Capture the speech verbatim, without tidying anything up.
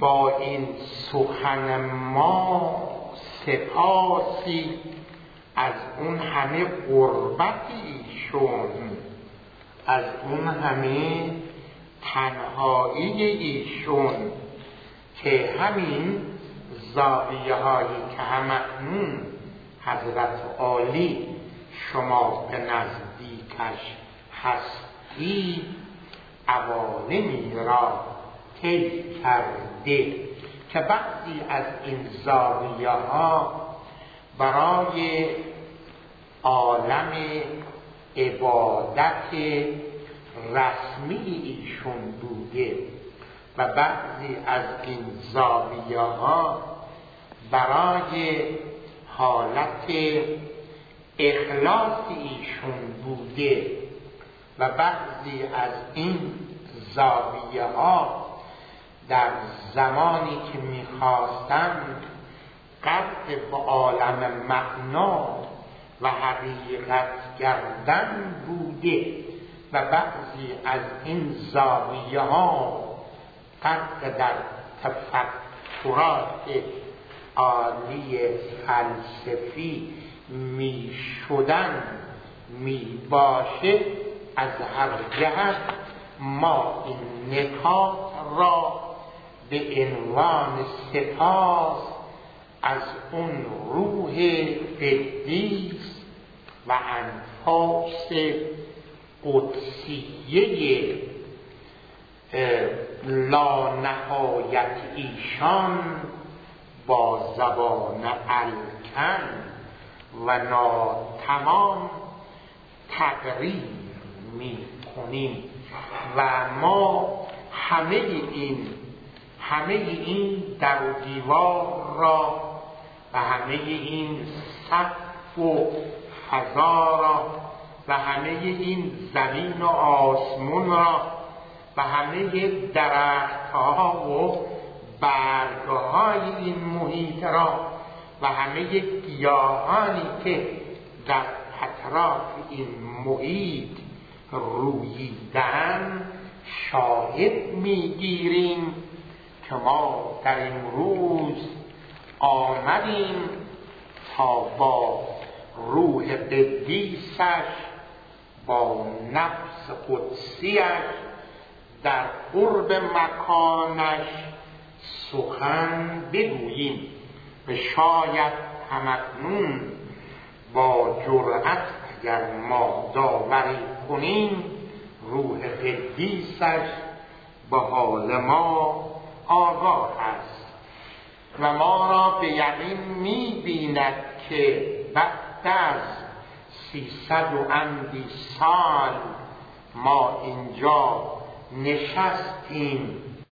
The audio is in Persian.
با این سخن ما سپاسی از اون همه غربتی ایشون، از اون همه تنهایی ایشون، که همین زاویه هایی که همکنون حضرت عالی شما به نزدیکش هستی عوالمی را طی کرده، که بعضی از این زاویه ها برای عالم عبادت رسمی ایشون بوده و بعضی از این زاویه ها برای حالت اخلاص ایشون بوده و بعضی از این زاویه ها در زمانی که میخواستند قطع به عالم معنا و حقیقت گردن بوده و بعضی از این زاویه ها قطع در تفکرات عالی فلسفی می شدن می باشه. از هر جهت ما این نکات را به عنوان سپاس از اون روح قدیس و انفاس قدسیه لا نهایت ایشان با زبان الکن و ناتمام تقریر می کنیم و ما همه این همه این در و دیوار را و همه این سقف و فضا را و همه این زمین و آسمون را و همه درختها و برگهای این محیط را و همه گیاهانی که در اطراف این محیط روییدن شاهد میگیریم که ما در این روز آمدیم تا با روح قدیسش با نفس قدسیش در قرب مکانش سخن بگوییم و شاید همکنون با جرأت اگر ما داوری کنیم روح قدیسش به حال ما آگاه است و ما را به یقین می بیند که بعد از سیصد و اندی سال ما اینجا نشستیم